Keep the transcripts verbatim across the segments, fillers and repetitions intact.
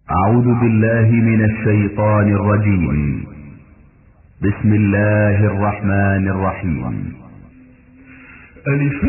أعوذ بالله من الشيطان الرجيم. بسم الله الرحمن الرحيم. ألف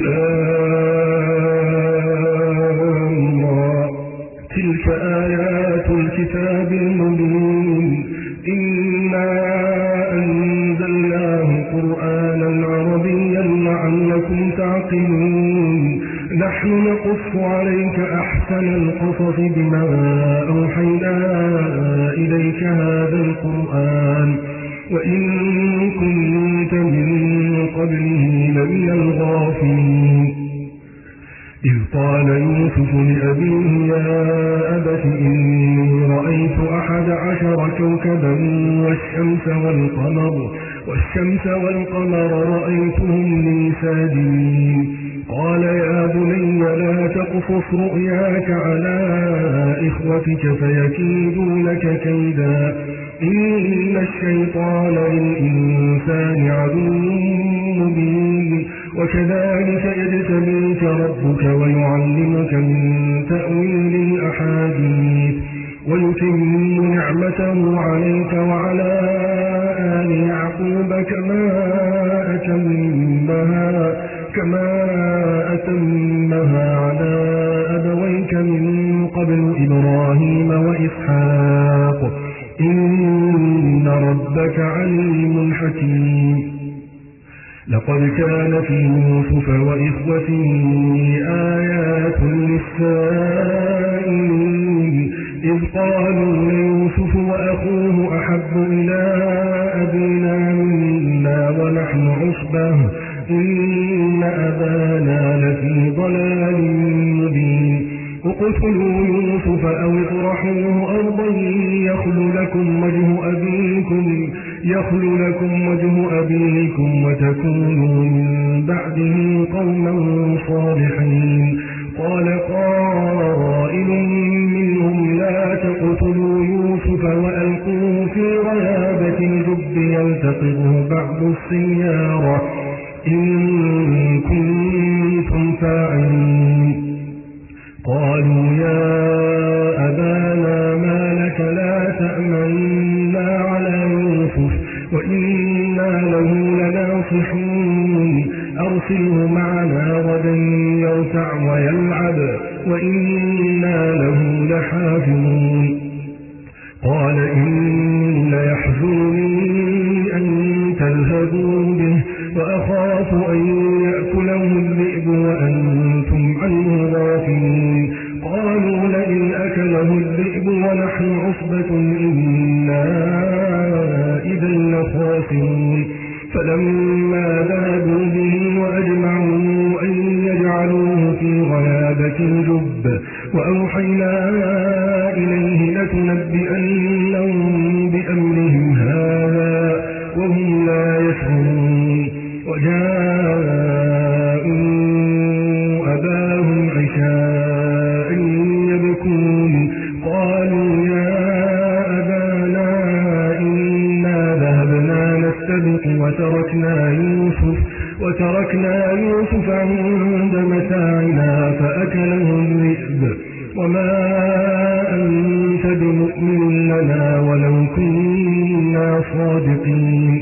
لام را. تلك آيات الكتاب المبين. إنا أنزلناه قرآنا عربيا لعلكم تعقلون. نحن نقص عليك أحسن القصص بما أوحينا إليك هذا القرآن وإن كنت من قبله لمن الغافلين. إذ قال يوسف لأبيه يا أبت إني رأيت أحد عشر كوكبا والشمس والقمر والشمس والقمر رأيتهم لي ساجدين. قال يا بني لا تقصص رؤياك على إخوتك فيكيدوا لك كيدا إن الشيطان للإنسان عدو مبين. وكذلك يجتبيك ربك ويعلمك من تأويل الأحاديث ويتم نعمته عليك وعلى آل يعقوب كما أتمها كما أتمها على أبويك من قبل إبراهيم وإسحاق إن ربك عليم حكيم. لقد كان في يوسف وإخوته آيات للسائلين إذ قالوا ليوسف وأخوه أحب إلى أبينا منا ونحن عصبة إن أبانا لفي ضلال مبين. اقتلوا يوسف أو اطرحوه أرضا يخل لكم وجه أبيكم يخل لكم وجه أبيكم وتكونوا من بعده قوما صالحين. قال قائل منهم لا تقتلوا يوسف وألقوه في غيابة الجب يلتقطه بعض السيارة إن كنتم فاعلين. قالوا يا أبانا ما لك لا تأمنا على يوسف وإنا له لناصحون أرسله معنا غدا يرتع ويلعب وإنا له لحافظون. قال إن يحزنني أن تذهبوا به وأخاف أن يأكله الذئب وأنتم عنه غافلون. قالوا لئن أكله الذئب ونحن عصبة إنا إذا لخاسرون. فلما ذهبوا به وأجمعوا أن يجعلوه في غيابة الجب وأوحينا إليه لتنبئنهم بأمرهم هذا وهم لا يشعرون. وجاءوا أباهم عشاء يبكون. قالوا يا أبانا إنا ذهبنا نستبق وتركنا يوسف وتركنا يوسف عند متاعنا فأكله الذئب وما أنت بمؤمن لنا ولو كنا صادقين.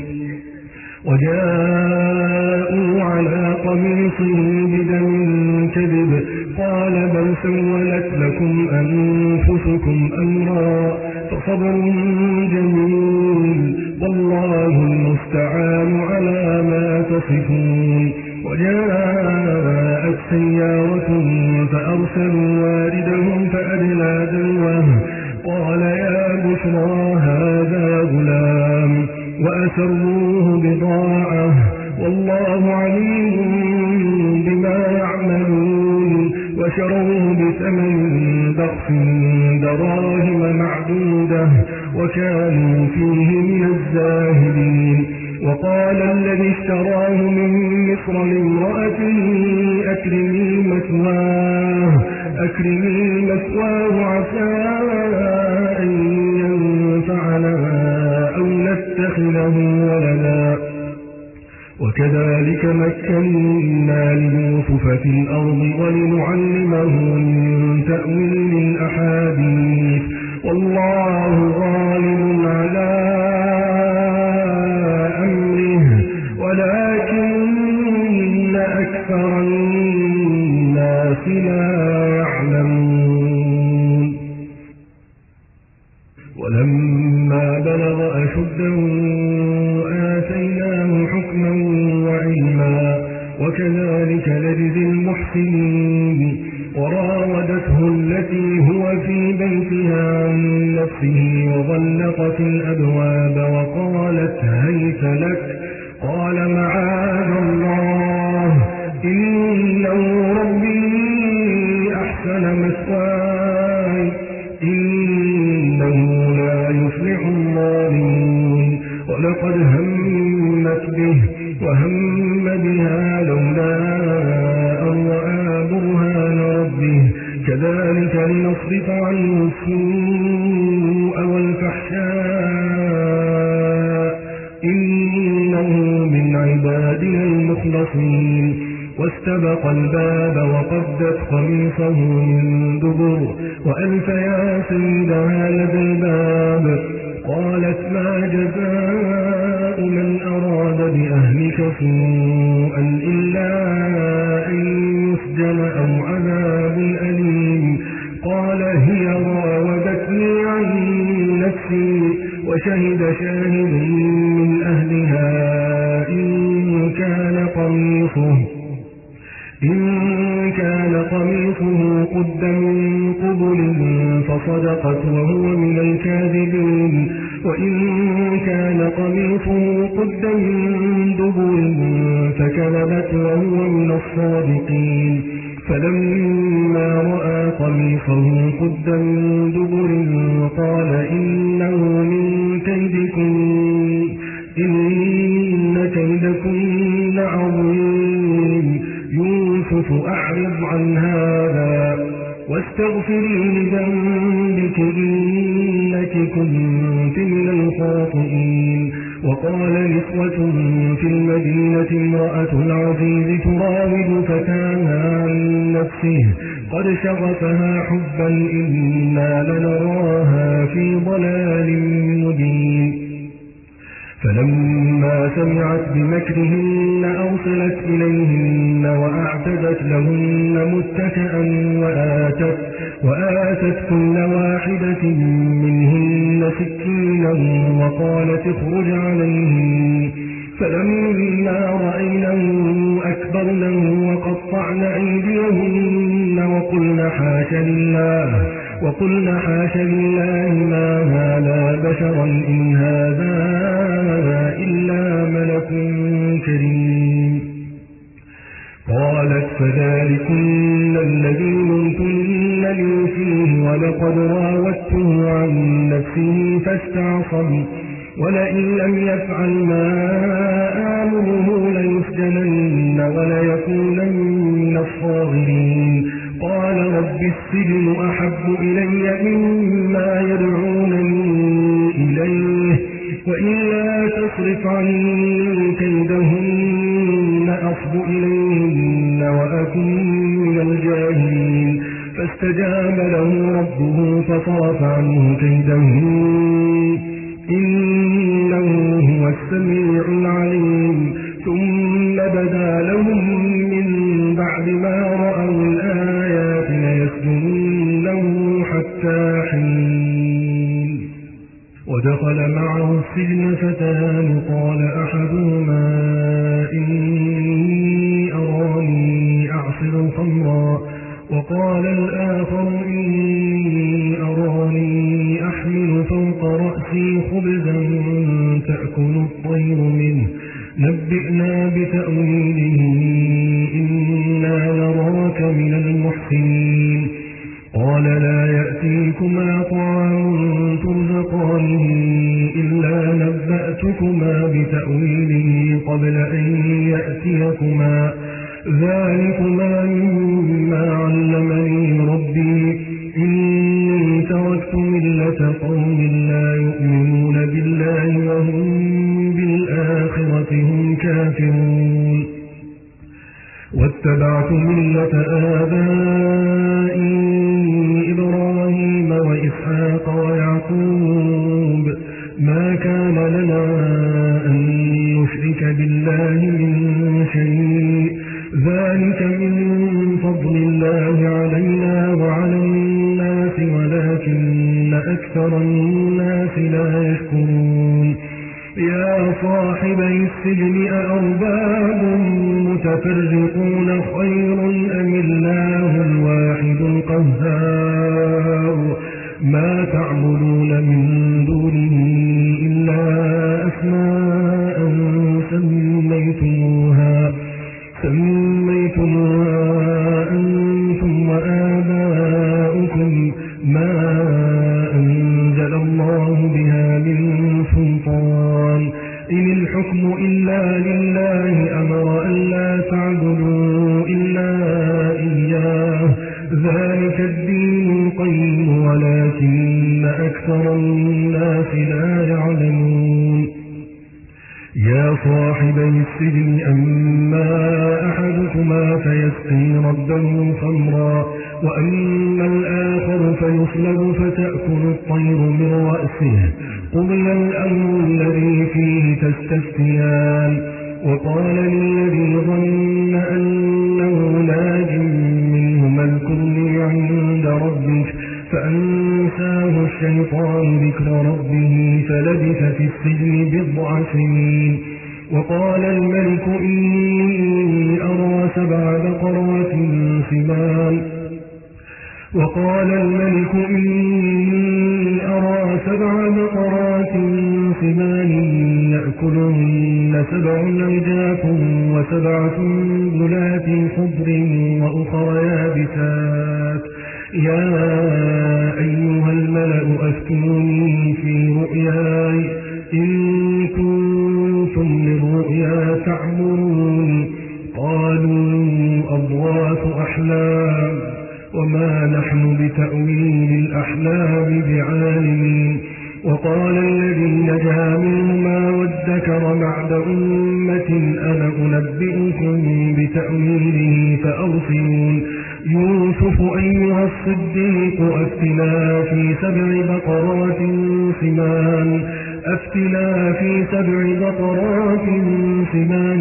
وجاءوا على قميصه بدم كذب قال بل سولت لكم أنفسكم أمرا فصبر جميل والله المستعان على ما تصفون. وجاءت سيارة فأرسلوا واردهم فأدلى دلوه قال يا بشرى هذا غلام وأسروه بضاعة والله عليم بما يعملون. وشروه بثمن بخس دراهم معدودة وكانوا فيه من الزاهدين. وقال الذي اشتراه من مصر لامرأته أكرمي مثواه أكرمي مثواه عسى أن ينفعنا أو نتخذه ولدا. وكذلك مكنا ليوسف في الأرض ولنعلمه من تأويل الأحاديث والله غالب على أمره ولكن أكثر الناس لا يعلمون ولما بلغ أشده آتيناه حكما وعلما وكذلك نجزي المحسنين وراودته التي هو في بيتها عن نفسه وغلقت الأبواب وقالت هيت لك قال معاذ الله إنه ربي أحسن مثواي إنه لا يفلح الظالمون ولقد همت به وهم بها لولا أن رأى برهان ربه كذلك لنصرف عنه السوء والفحشاء إنه من عبادنا المخلصين واستبق الباب وقدت قميصه من دبر وألف يا سيدها لدى الباب قالت ما جزاء من أراد بأهلك سوءا إلا أن يسجن أو عذاب أليم قال هي راودتني عن نفسي وشهد شاهد من أهلها إن كان قميصه إن كان قميصه قد من قبل فصدقت وهو من الكاذبين وإن كان قميصه قد من دبر فكذبت وهو من الصادقين فلما رأى قميصه قد من دبر قال إنه من كيدكم إن كيدكن عظيم يوسف أعرض عن هذا واستغفري لذنبك إنك كنت من الخاطئين وقال نسوة في المدينة امرأة العزيز تراود فتاها عن نفسه قد شغفها حبا إنا لنراها في ضلال مبين فلما سمعت بمكرهن أرسلت إليهن وأعتدت لهن متكئا وآتت, وآتت كل واحدة منهن سكينا وقالت اخرج عليهن فلما رأينه أكبرنه وقطعن أيديهن وقلن حاش لله وقلنا حاش لله ما هذا بشرا إن هذا إلا ملك كريم قالت فذلكن الذي لمتنني فيه ولقد راودته عن نفسه فاستعصم ولئن لم يفعل ما آمره ليسجنن وليكونن من الصاغرين قال رب السجن أحب إلي مما يدعونني إليه وإلا تصرف عني كيدهن أصب إليهن وأكن من الجاهلين فاستجاب له ربه فصرف عنه كيدهن إنه هو السميع العليم ثم بدا لهم من بعد ما رأوا الآيات ليسجنونه حتى حين ودخل معه السجن فتان قال أحدهما إني أراني أعصر خمرا وقال الآخر إني أراني أحمل فوق رأسي خبزا تأكل الطير منه نبئنا بتأويله إنا نراك من المحسنين قال لا يأتيكما طعام ترزقانه إلا نبأتكما بتأويله قبل أن يأتيكما ذلكما مما علمني ربي إني تركت ملة قوم لا يؤمنون بالله وهم بالآخرة هم كافرون واتبعت ملة آبائي إبراهيم وإسحاق ويعقوب ما كان لنا أن نشرك بالله من شيء ذلك من فضل الله علينا وعلى الناس ولكن أكثر الناس لا يشكرون يا صاحبي السجن أأرباب متفرقون خير أم الله الواحد القهار ما تعبدون من دونه إلا أسماء سميتموها سميتموها أنتم وآباؤكم ما أنزل الله بها من سلطان إن الحكم إلا لله أمر ألا تعبدوا إلا إياه ذلك الدين القيم ولكن أكثر الناس لا يعلمون يا صاحبي السجن أما أحدكما فيسقي ربه خمرا وأما الآخر فيصلب فتأكل الطير من رأسه قضي الأمر الذي فيه تستفتيان وقال للذي ظن أنه ناج منهما اذكرني عند ربك فأنساه الشيطان ذكر ربه فلبث في السجن بضع سنين وقال الملك إني أرى سبع بقرات سمان وقال الملك إني أرى سبع بقرات سمان يأكلهن سبع عجاف وسبع سنبلات خضر وأخر يابسات يا أيها الملأ أفتوني في رؤياي إن كنتم للرؤيا تعبرون قالوا أضغاث أحلام وما نحن بتأويل الأحلام بعالمين وقال الذي نجا منهما وادكر بعد أمة أنا أنبئكم بتأويله فأرسلون يوسف أيها الصديق أفتنا في سبع بقرات سمان أفتنا في سبع بقرات سمان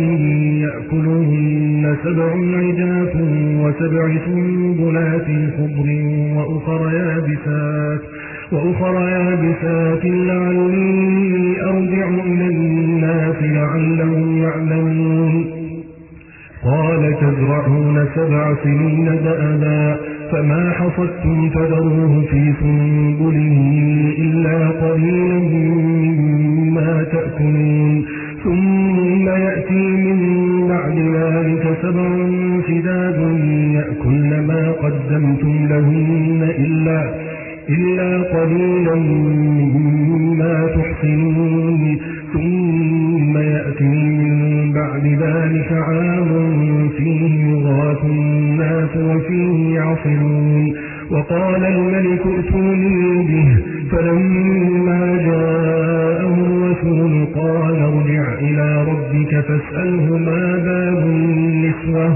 يأكلهن سبع عجاف وسبع سنبلات خضر وأخر يابسات وأخر يابسات لعلي أرجع إلى الناس لعلهم يعلمون قال تزرعون سبع سنين دأبا فما حصدتم فذروه في سنبله إلا قليلا مما تأكلون ثم يأتي من بعد ذلك سبع شداد يأكلن ما قدمتم لهن إلا إلا قليلا مما تحصنون ثم يأتي من بعد ذلك عام فيه يغاث الناس وفيه يعصرون وقال الملك ائتوني به فلما جاءه الرسول قال ارجع إلى ربك فاسأله ما بال النسوة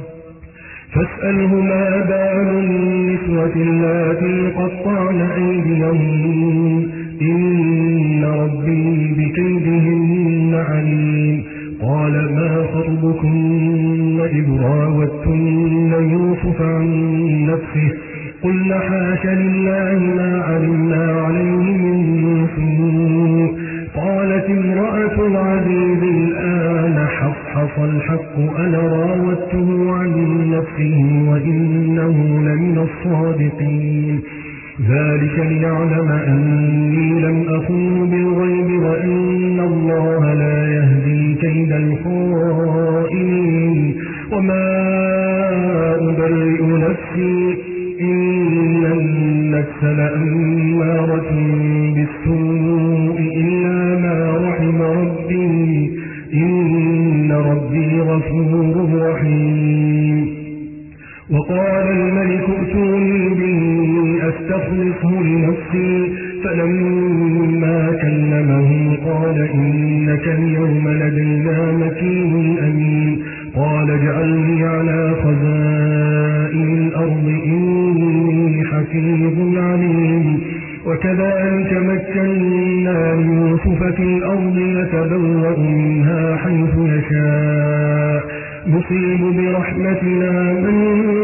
فاسأله ما بال النسوة اللاتي قطعن أيديهن إن ربي بكيدهن عليم قال ما خطبكن إذ راوتن يوسف عن نفسه قلنا حاش لله ما علمنا عليه من سوء قالت امرأة العزيز الآن حصحص الحق أنا راودته عن نفسه وإنه لمن الصادقين ذلك ليعلم أني لم أخن بالغيب وأن الله لا يهدي كيد الخائنين وما أبرئ نفسي إن النفس لأمارة بالسوء إلا ما رحم ربي إن ربي غفور رحيم وقال الملك ائتوني به أستخلصه لنفسي فلما كلمه قال إنك اليوم لدينا مكين أمين قال اجعلني على خزائن الأرض إني حفيظ عليم وكذلك كذلك مكنا ليوسف في الأرض يتبوأ منها حيث يشاء نصيب برحمتنا من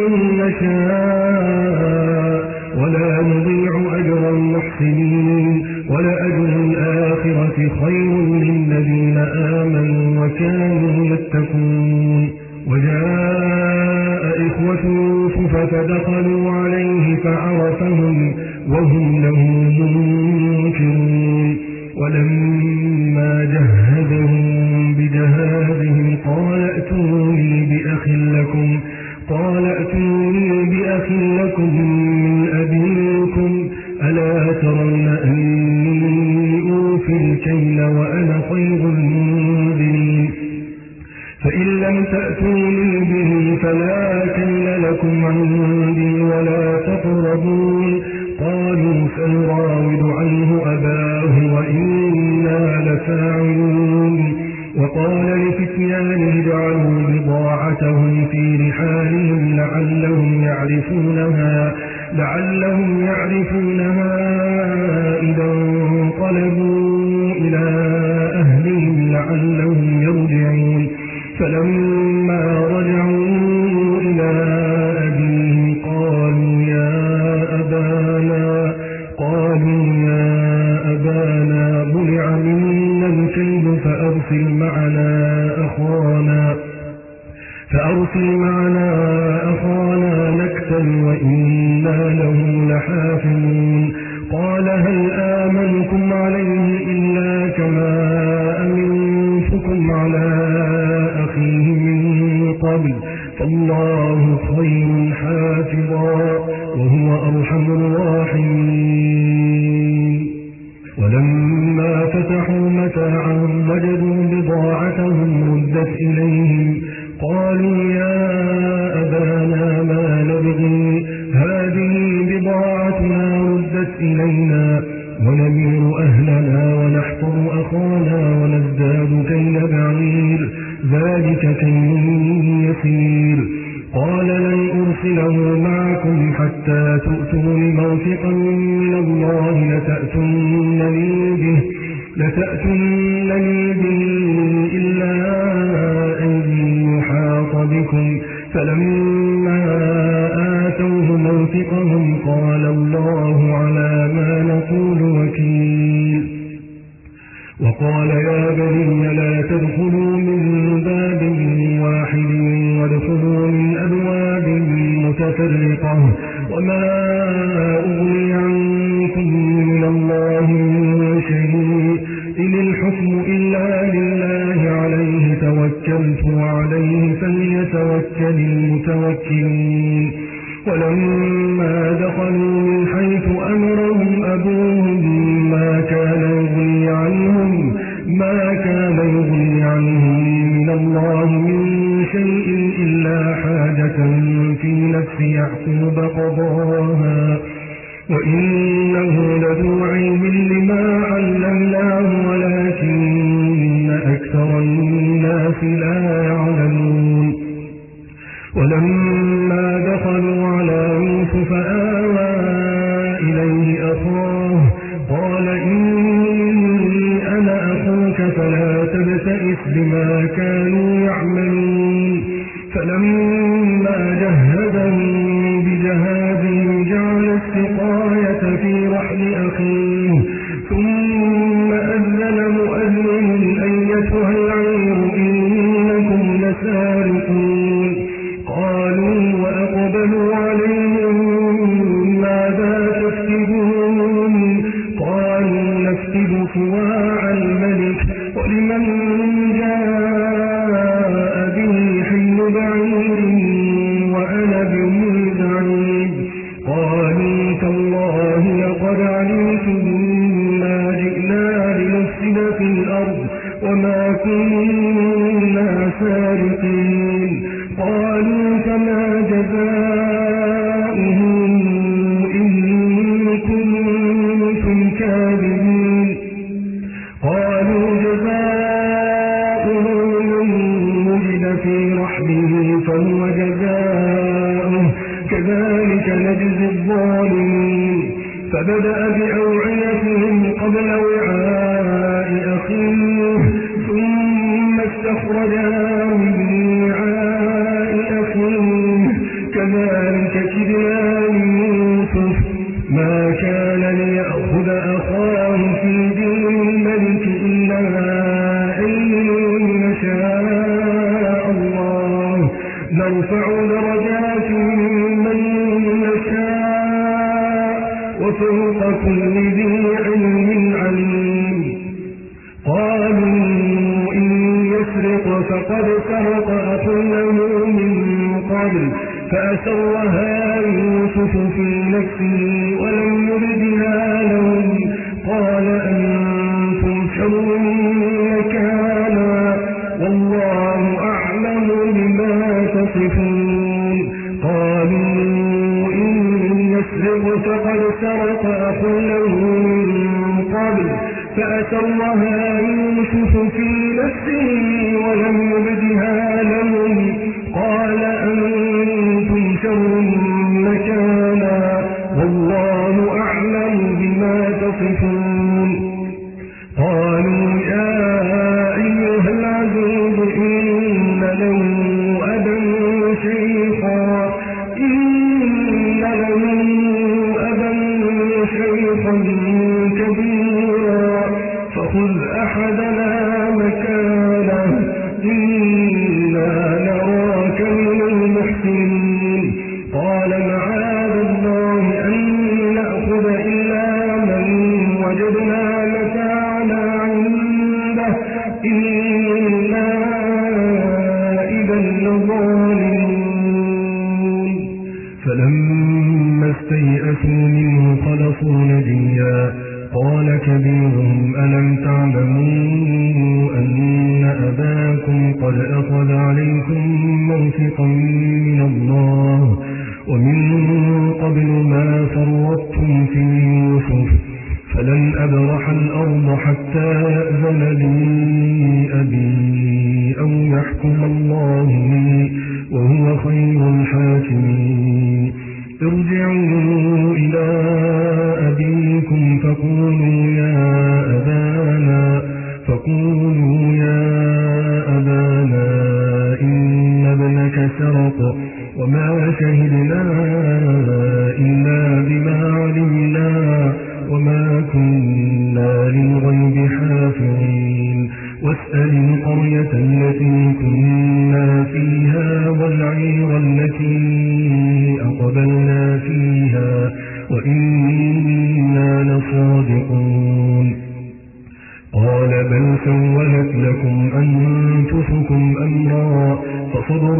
نشاء ولا نضيع أجر المحسنين ولأجر الآخرة خير للذين آمنوا وكانوا يتقون. وجاء إخوة يوسف فدخلوا عليه فعرفهم وهم له منكرون. ولما جهزهم بجهازهم قال ائتوني بأخ لكم قال ائتوني بأخ لكم من أبيكم ألا ترون أني أوفي الكيل وأنا خير المنزلين فإن لم تأتوني به فلا كيل لكم عندي ولا تقربون. قالوا سنراود عنه أباه وإنا لفاعلون. وقال لفتيانه اجعلوا بضاعتهم في رحالهم لعلهم يعرفونها لعلهم يعرفونها إذا انقلبوا إلى أهلهم لعلهم يرجعون. فلما رجعوا إلى أبيهم قالوا يا أبانا قالوا يا أبانا منع منا الكيل فأرسل معنا أخانا فأرسل معنا أخانا نكتل وإنا له لحافظون. قال هل آمنكم عليه إلا كما أمنتكم على أخيه من قبل فالله خير حافظا وهو أرحم الراحمين. ولما فتحوا متاعهم وجدوا بضاعتهم ردت إليهم قالوا يا أبانا ما نبغي هذه بضاعتنا ردت إلينا ونمير أهلنا ونحفظ أخانا ونزداد كيل بعير ذلك كيل يسير. قال لن أرسله معكم حتى تؤتون موثقا من الله لتأتونني به لتأتونني به إلا أن يحاط بكم. فلما آتوه موثقهم قال الله على ما نقول وكيل. وقال يا بني لا تدخلوا من باب واحد وادخلوا من أبواب متفرقة وما أغني عنكم من الله من شيء إن الحكم إلا لله عليه توكلت وعليه فليتوكل المتوكلون. ولما دخلوا من حيث أمرهم أبوهم ما كان يغني عنهم ما كان يغني عنهم من الله من شيء إلا حاجة في نفس يعقوب قضاها وإنه لذو علم لما علمناه ولكن أكثر الناس لا يعلمون. ولما دخلوا على يوسف آوى إليه أخاه قال إني أنا أخوك فلا تبتئس بما كانوا يعملون. فلما جهزهم بجهازهم جعل السقاية في رحل أخيه ثم أذن مؤذن أيتها العير إنكم لسارقون. قالوا وأقبلوا عليهم ماذا تفقدون قالوا نفقد صواع الملك ولمن جاء به حمل بعير وأنا به زعيم. قالوا تالله لقد علمتم ما جئنا لنفسد في الأرض وما كنا سارقين. قالوا فما جزاؤه إن كنتم كاذبين. قالوا جزاؤه من وجد في رحله فهو جزاؤه كذلك نجزي الظالمين. فبدأ بأوعيتهم قبل وعاء أخيه ثم استخرجها من وعاء أخيه كذلك كدنا ليوسف ما كان ليأخذ أخاه في دين الملك إلا أن يشاء الله نرفع درجات من نشاء وفوق كل ذي علم عليم. قالوا إن يسرق فقد سرق أخ له من قبل فأسرها يوسف في نفسه ولم يبدها لهم قال أنتم شر مكانا والله أعلم بما تصفون. قالوا إن يسرق فقد سرق أخ له من قبل فأسرها يوسف في نفسه ولم يبدها لهم قال أنتم شر مكانا والله أعلم بما تصفون. قالوا يا أيها العزيز إن له أبا شيخا إن له أبا شيخا كبيرا فخذ أحدنا مكانه إنا نراك من المحسنين. قال معاذ الله أن نأخذ إلا من وجدنا متاعنا عنده إنا إذا لظالمون. فلما استيئسوا منه خلصوا نجيا قال كبيرهم ألم تعلموا أن أباكم قد أخذ عليكم موثقا من الله ومن قبل ما فرطتم في يوسف فلن أبرح الأرض حتى يأذن لي أبي أو يحكم الله لي وهو خير الحاكمين. ارجعوا إلى أبيكم فقولوا يا أبانا فقولوا يا أبانا إن ابنك سرق وما شهدنا إلا بما علمنا وما كنا للغيب حافظين. واسأل القرية التي كنا فيها والعير التي أقبلنا فيها وإنا لصادقون. قال بل سولت لكم أنفسكم أمرا فصبر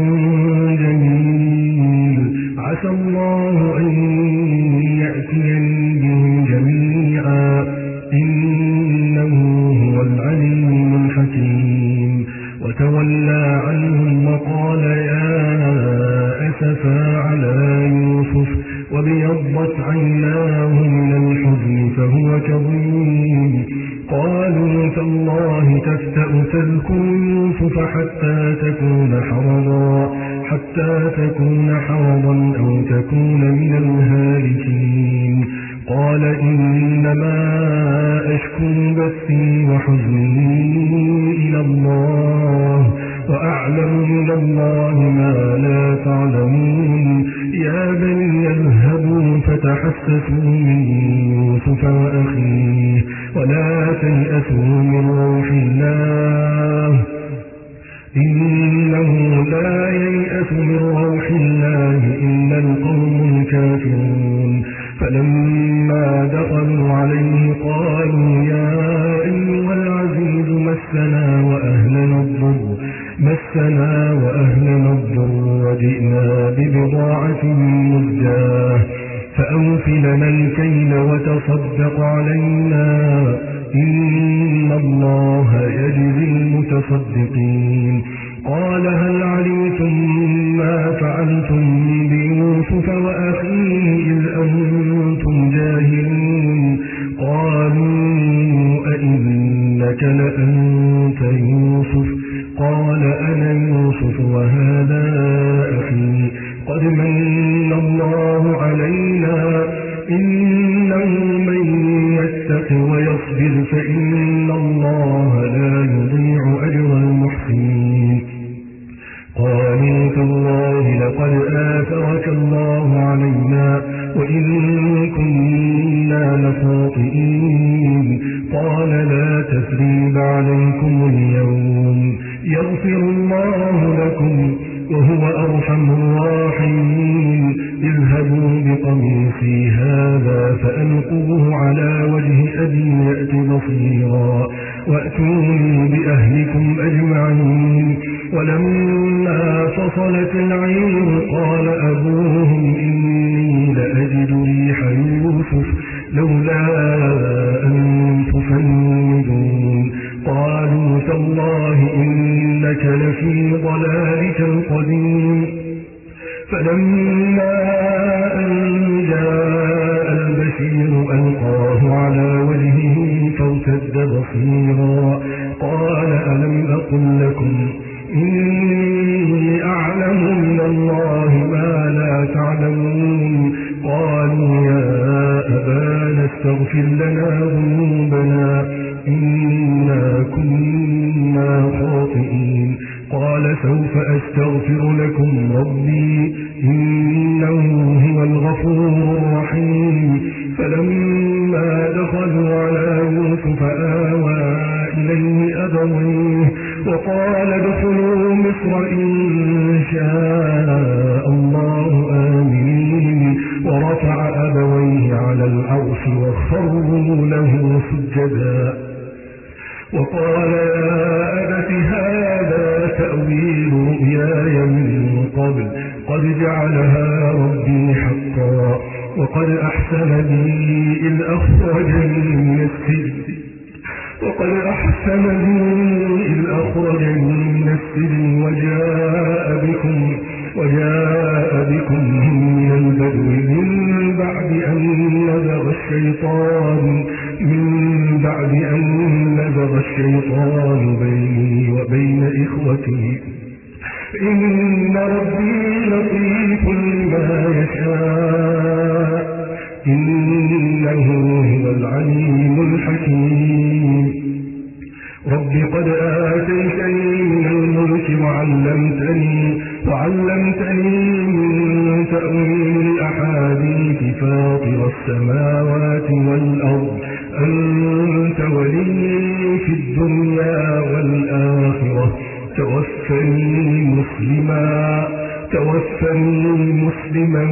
جميل عسى الله أن يأتيني بهم جميعا إنه هو العليم الحكيم. وتولى عنهم وقال يا أسفا على يوسف وابيضت عيناه من الحزن فهو كظيم. قالوا تالله تفتأ تذكر يوسف حتى تكون حرضا حتى تكون حرضا أو تكون من الهالكين. قال إنما أشكو بثي وحزني إلى الله وأعلم من الله ما لا تعلمون. يا بني اذهبوا فتحسسوا من يوسف وأخيه ولا تيأسوا من روح الله إنه لا ييأس من روح الله إلا القوم الكافرون. فلما دخلوا عليه قالوا يا أيها العزيز مسنا وأهلنا الضر مسنا وأهلنا الضر وجئنا ببضاعة مزجاة فأوف لنا الكيل وتصدق علينا إن الله يجزي المتصدقين. قال هل علمتم ما فعلتم بيوسف وأخيه إذ أنتم جاهلون. قالوا أئنك لأنت يوسف قال أنا يوسف وهذا أخي قد من الله علينا إنه من يتق ويتق يصبر فإن الله لا يضيع أجر المحسنين قالوا تالله لقد آثرك الله علينا وإن كنا لخاطئين قال لا تثريب عليكم اليوم يغفر الله لكم وهو أرحم الراحمين اذهبوا بقميصي هذا فألقوه على وجه أبي يأت بصيرا وأتوني بأهلكم أجمعين ولما فصلت العير قال أبوهم إني لأجد ريح يوسف لولا أن تفندون قالوا تالله إنك لفي ضلالك القديم فلما أن جاء البشير ألقاه على وجهه فارتد بصيرا قال ألم أقل لكم إني أعلم من الله ما لا تعلمون قالوا يا أبانا استغفر لنا ذنوبنا إنا كنا خاطئين قال سوف أستغفر لكم ربي إنه هو الغفور الرحيم فلما دخلوا على يوسف آوى إليه أبويه وقال ادخلوا مصر إن شاء الله آمين ورفع أبويه على العرش وخروا له سجدا وقال يا أبت هذا تأويل رؤياي من قبل قد جعلها ربي حقا وقد أحسن بي إذ أخرجني من السجن وقد أحسن بي إذ أخرجني من السجن وجاء بكم وجاء بكم من البدو من بعد أن نزغ الشيطان من بعد أن نزغ الشيطان بيني وبين إخوتي إن ربي لطيف لما يشاء إنه هو العليم الحكيم رب قد آتيتني من الملك وعلمتني وعلمتني من تأويل الأحاديث فاطر السماوات والأرض أنت ولي في الدنيا والآخرة توفني مسلما توفني مسلما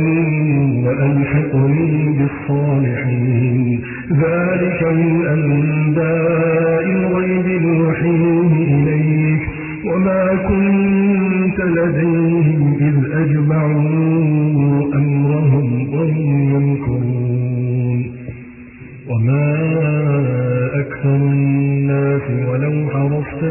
وألحقني بالصالحين ذلك من أنباء الغيب نوحيه إليك وما كنت لديهم إذ أجمعوا أمرهم وهم يمكرون وما أكثر الناس ولو حرصت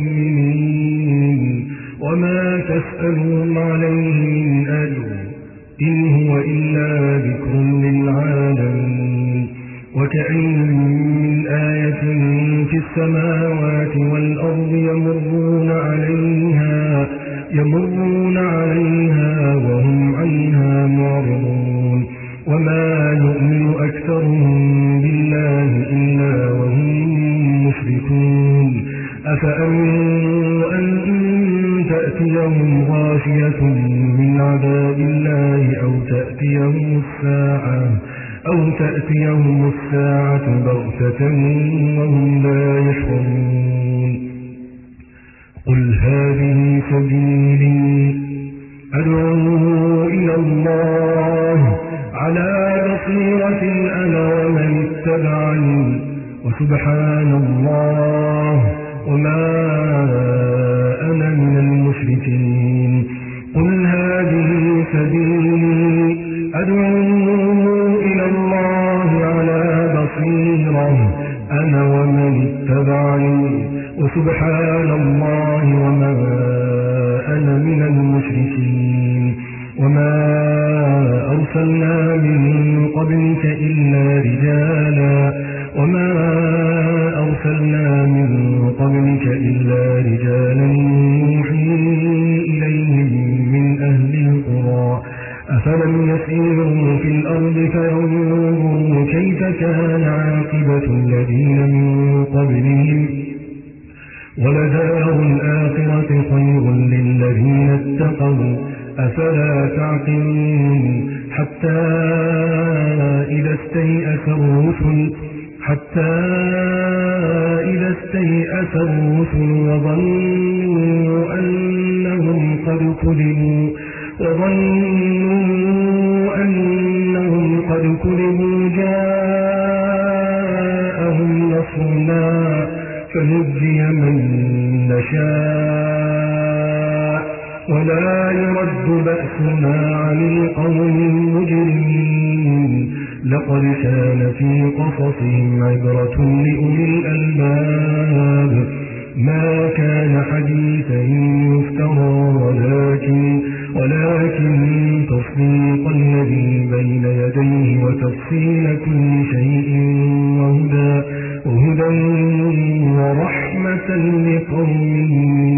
بمؤمنين وما تسألهم عليه من أجر إن هو إلا ذكر للعالمين وكأين من آية في السماوات والأرض يمرون عليها يمرون عليها وهم عنها معرضون وما يؤمن أكثرهم بالله إلا وهم مشركون أفأمنوا أن تأتيهم غاشية من عذاب الله أو تأتيهم الساعة أو تأتيهم الساعة بغتة وهم لا يشعرون قل هذه سبيلي أدعو إلى الله على بصيرة أنا ومن اتبعني وسبحان الله وما أنا من المشركين قل هذه سبيلي أدعو إلى الله على بصيرة أنا ومن اتبعني وسبحان الله وما أنا من المشركين وما أرسلنا من قبلك إلا رجالا وما أرسلنا من قبلك إلا رجالا نوحي إليهم من أهل القرى أفلم يسيروا في الأرض فينظروا كيف كان عاقبة الذين من قبلهم ولدار الآخرة خير للذين اتقوا أفلا تعقلون حتى إذا استيأس الرسل حتى إذا استيأس الرسل وظنوا أنهم قد كذبوا وظنوا أنهم قد كذبوا جاءهم نصرنا فنجي من نشاء ولا يرد بأسنا عن القوم المجرمين لقد كان في قصصهم عبرة لأولي الألباب ما كان حديثا يفترى ولكن ولكن تصديق الذي بين يديه وتفصيل كل شيء وهدى وهدى ورحمة لقوم